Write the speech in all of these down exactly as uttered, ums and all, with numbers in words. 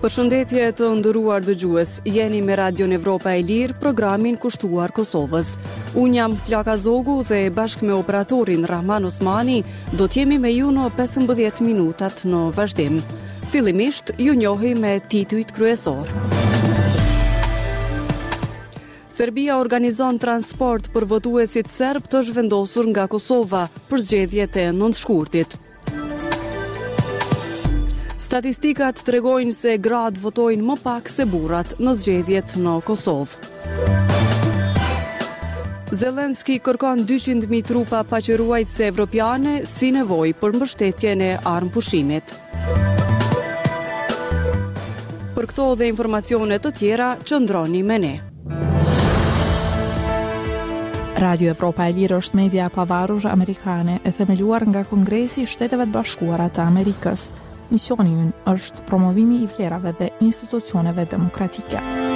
Përshëndetje të nderuar dëgjues, jeni me Radion Evropa e Lirë, programin kushtuar Kosovës. Unë jam Flaka Zogu dhe bashkë me operatorin Rahman Osmani do t'jemi me ju në pesëmbëdhjetë minutat në vazhdim. Fillimisht ju njohi me titujt kryesor. Serbia organizon transport për votuesit serb të zhvendosur nga Kosova për zgjedhjet e nëntëshkurtit. Statistikat tregojnë se gratë votojnë më pak se burrat në zgjedhjet në Kosovë. Zelenski kërkon dyqind mijë trupa paqëruajtëse evropiane si nevojë për mbështetjen e armëpushimit. Për këto dhe informacione të tjera, qëndroni me ne. Radio Evropa e Lirë është media e pavarur amerikane e themeluar nga Kongresi i Shteteve të Bashkuara të Amerikës. Misioni ynë është promovimi i vlerave dhe institucioneve demokratike.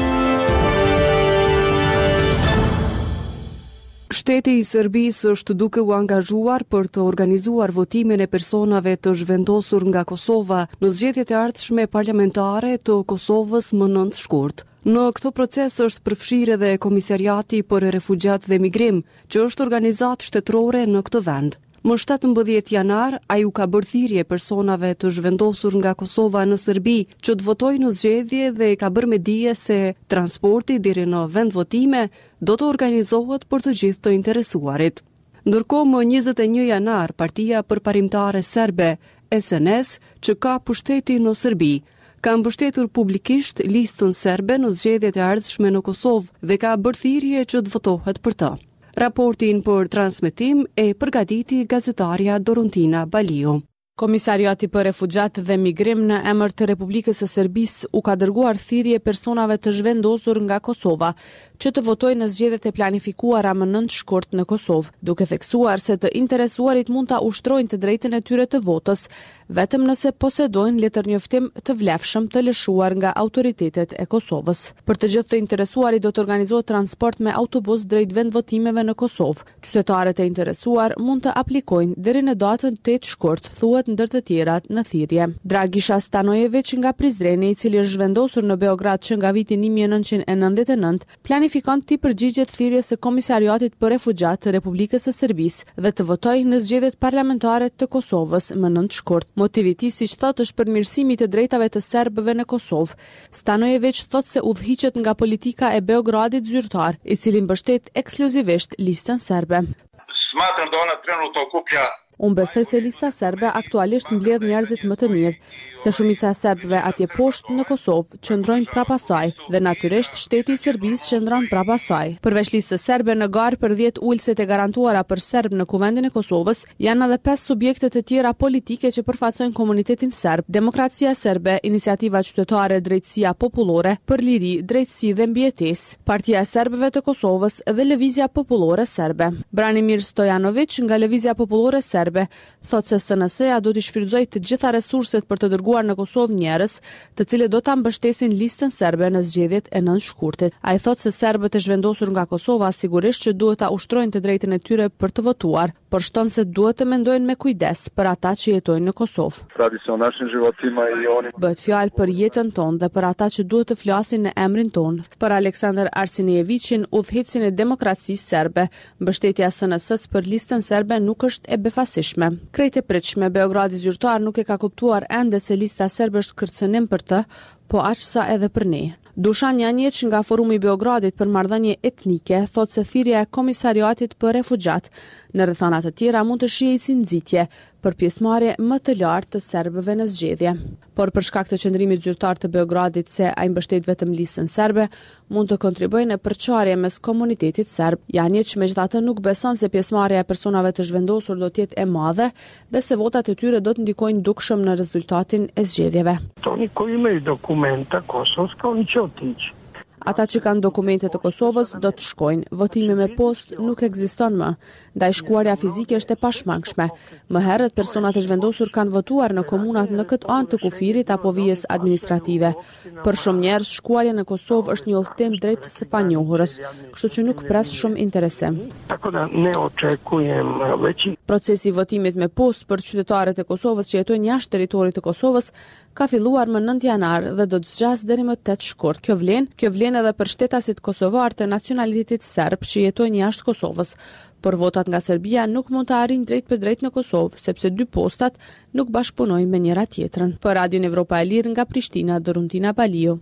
Shteti i Serbisë është duke u angazhuar për të organizuar votimin e personave të zhvendosur nga Kosova në zgjedhjet e ardhshme parlamentare të Kosovës më nëntëshkurt. Në këtë proces është përfshirë edhe Komisariati për Refugjat dhe Migrim, që është organizatë shtetërore në këtë vend. Më shtatëmbëdhjetë janar, ai u ka bërë thirrje personave të zhvendosur nga Kosova në Serbi që të votojnë në zgjedhje dhe ka bërë me dije se transporti deri në vend votime do të organizohet për të gjithë të interesuarit. Ndërkohë më njëzet e një janar, Partia Përparimtare Serbe, S N S, që ka pushteti në Serbi, ka mbështetur publikisht listën serbe në zgjedhjet e ardhshme në Kosovë dhe ka bërë thirrje që të votohet për të. Raportin për transmetim e përgatiti gazetarja Dorontina Baliu. Komisariati për Refugjat dhe Migrim në emër të Republikës së Serbisë u ka dërguar thirrje personave të zhvendosur nga Kosova që të votojnë në zgjedhjet e planifikuara më nëntëshkurt në Kosovë, duke theksuar se të interesuarit mund ta ushtrojnë të drejtën e tyre të votës, vetëm nëse posedojnë letërnjoftim të vlefshëm të lëshuar nga autoritetet e Kosovës. Për të gjithë të interesuarit do të organizohet transport me autobus drejt vendvotimeve në Kosovë. Qytetarët e interesuar mund të aplikojnë deri në datën tetë shkurt, thuhet ndër të tjerat në thirrje. Dragisha Stanojević nga Prizreni, i cili është zhvendosur në Beograd që nga viti një mijë e nëntëqind e nëntëdhjetë e nëntë, planifikon të përgjigjet thirrjes së Komisariatit për Refugjat të Republikës së Serbisë dhe të votojë në zgjedhjet parlamentare të Kosovës më nëntëshkurt. Motivi i tij, siç thotë, është përmirësimi të drejtave të serbëve në Kosovë. Stanojević thotë se udhëhiqet nga politika e Beogradit zyrtar, i cili mbështet ekskluzivisht listën serbe. Smatram da ona trenutno okuplja Unë besoj se lista serbe aktualisht mbledh njerëzit më të mirë, se shumica e serbëve atje poshtë në Kosovë qëndrojnë prapa saj dhe natyrisht shteti i Serbisë qëndron prapa saj. Përveç listës serbe në garë për dhjetë ulëset e garantuara për serb në Kuvendin e Kosovës, janë edhe pesë subjekte të tjera politike që përfaqësojnë komunitetin serb: Demokracia serbe, Iniciativa Qytetare Drejtësia Popullore për Liri, Drejtësi dhe Mbijetesë, Partia e Serbëve të Kosovës dhe Lëvizja Popullore Serbe. Branimir Stojanović nga Lëvizja Popullore Serbe thotë se S N S-ja do të shfrytëzojë të gjitha resurset për të dërguar në Kosovë njerëz, të cilët do ta mbështesin listën serbe në zgjedhjet e nëntëshkurtit. Ai thotë se serbët e zhvendosur nga Kosova sigurisht që duhet ta ushtrojnë të drejtën e tyre për të votuar, por shton se duhet të mendojnë me kujdes për ata që jetojnë në Kosovë. Bëhet fjalë për jetën tonë dhe për ata që duhet të flasin në emrin tonë. Për Aleksandar Arsinievićin, udhëheqësin e demokracisë serbe, mbështetja e S N S-s për listën serbe nuk është e befasuar. Krejt e pritshme, Beogradi zyrtar nuk e ka kuptuar ende se lista serbe është kërcënim për të, po aq sa edhe për ne. Dušan Janjić nga Forumi i Beogradit për marrëdhënie etnike thotë se thirrja e Komisariatit për Refugjat në rrethana të tjera mund të shihej si nxitje për pjesëmarrje më të lartë të serbëve në zgjedhje. Por për shkak të qëndrimit zyrtar të Beogradit se ai mbështet vetëm listën serbe, mund të kontribuojë në përçarje mes komunitetit serb. Janjić megjithatë nuk beson se pjesëmarrja e personave të zhvendosur do të jetë e madhe dhe se votat e tyre do të ndikojnë dukshëm në rezultatin e zgjedhjeve. Oni koji imaju dokumenta kosovska, oni će otići. Ata që kanë dokumente të Kosovës do të shkojnë. Votimi me postë nuk ekziston më, ndaj shkuarja fizike është e pashmangshme. Më herët personat e zhvendosur kanë votuar në komunat në këtë anë të kufirit apo vijës administrative. Për shumë njerëz shkuarja në Kosovë është një udhëtim drejt së panjohurës, kështu që nuk pres shumë interesim. Veći... Procesi i votimit me postë për qytetarët e Kosovës që jetojnë jashtë territorit të Kosovës ka filluar më nëntë janar dhe do të zgjas deri më tetë shkurt. Kjo vlen, kjo vlen edhe për shtetasit kosovar të nacionalitetit serb që jetojnë jashtë Kosovës. Por votat nga Serbia nuk mund të arrijnë drejt për drejt në Kosovë, sepse dy postat nuk bashkëpunojnë me njëra tjetrën. Për Radion Evropa e Lirë nga Prishtina, Doruntina Balio.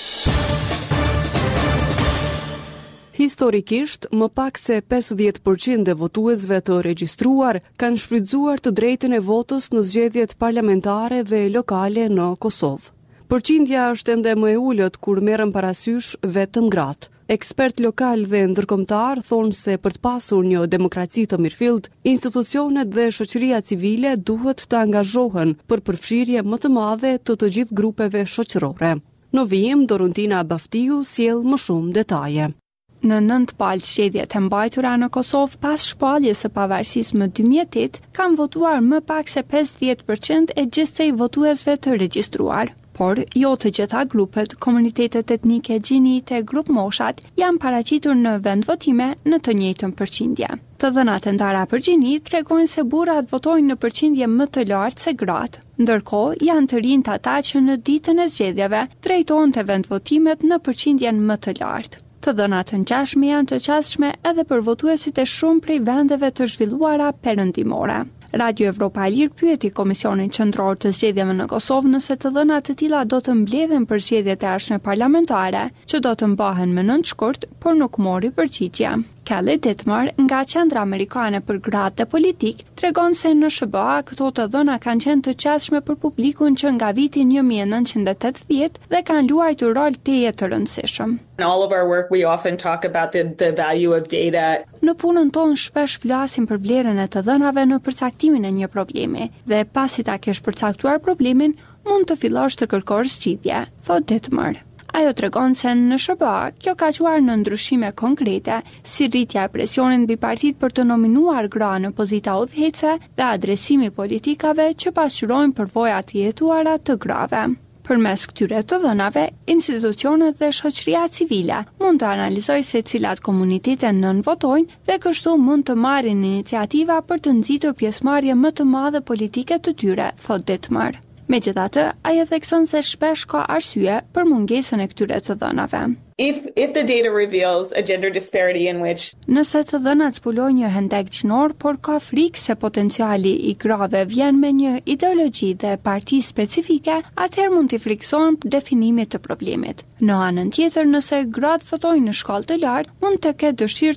Historikisht, më pak se pesëdhjetë përqind e votuesve të regjistruar kanë shfrytzuar të drejtën e votës në zgjedhjet parlamentare dhe lokale në Kosovë. Përqindja është ende më e ulët kur merren parasysh vetëm gratë. Ekspert lokal dhe ndërkombëtar thonë se për të pasur një demokraci të mirëfillt, institucionet dhe shoqëria civile duhet të angazhohen për përfshirje më të madhe të të gjithë grupeve shoqërore. Në vijim, Doruntina Baftiu sjell më shumë detaje. Në nëntë palë zgjedhjet e mbajtura në Kosovë pas shpalljes së pavarësisë më dy mijë e tetë, kanë votuar më pak se pesëdhjetë përqind e gjithsej votuesve të regjistruar. Por jo të gjitha grupet, komunitetet etnike, gjinite, grup moshat janë paraqitur në vendvotime në të njëjtën përqindje. Të dhënat e ndara për gjini tregojnë se burrat votojnë në përqindje më të lartë se gratë. Ndërkohë, janë të rinjtë ata që në ditën e zgjedhjeve drejtohen te vendvotimet në përqindjen më të lartë. Të dhënat të ngjashme janë të qasshme edhe për votuesit e shumë prej vendeve të zhvilluara perëndimore. Radio Evropa e Lirë pyeti Komisionin Qendror të Zgjedhjeve në Kosovë nëse të dhënat të tilla do të mbledhen për zgjedhjet e ardhshme parlamentare, që do të mbahen më nëntë shkurt, por nuk mori përgjigje. Kelly Dittmer nga Qendra Amerikane për Gratë dhe Politik tregon se në S B A këto të dhëna kanë qenë të qasshme për publikun që nga viti një mijë e nëntëqind e tetëdhjetë dhe kanë luajtur rol teje të rëndësishëm. In all of our work we often talk about the the value of data. Në punën tonë shpesh flasim për vlerën e të dhënave në përcaktimin e një problemi dhe pasi ta kesh përcaktuar problemin, mund të fillosh të kërkosh zgjidhje, thot Dittmer. Ajo tregon se në S B A kjo ka quar në ndryshime konkrete, si rritja e presionit mbi partitë për të nominuar gra në pozita udhëhece dhe adresimi politikave që pasqyrojnë përvoja të jetuara të grave. Përmes këtyre të dhënave, institucionet dhe shoqëria civile mund të analizojë se cilat komunitete nënvotojnë dhe kështu mund të marrin iniciativa për të nxitur pjesëmarrje më të madhe politike të tyre, thot Dittmer. Megjithatë, ajo thekson se shpesh ka arsye për mungesën e këtyre të dhënave. If if the data reveals a gender disparity in which Nëse të dhënat zbulojnë një hendek gjinor, por ka frikë se potenciali i grave vjen me një ideologji dhe parti specifike, atëherë mund t'i frikësohen për definimit të problemit. Në anën tjetër, nëse gratë votojnë në shkallë të lartë, mund të ketë dëshirë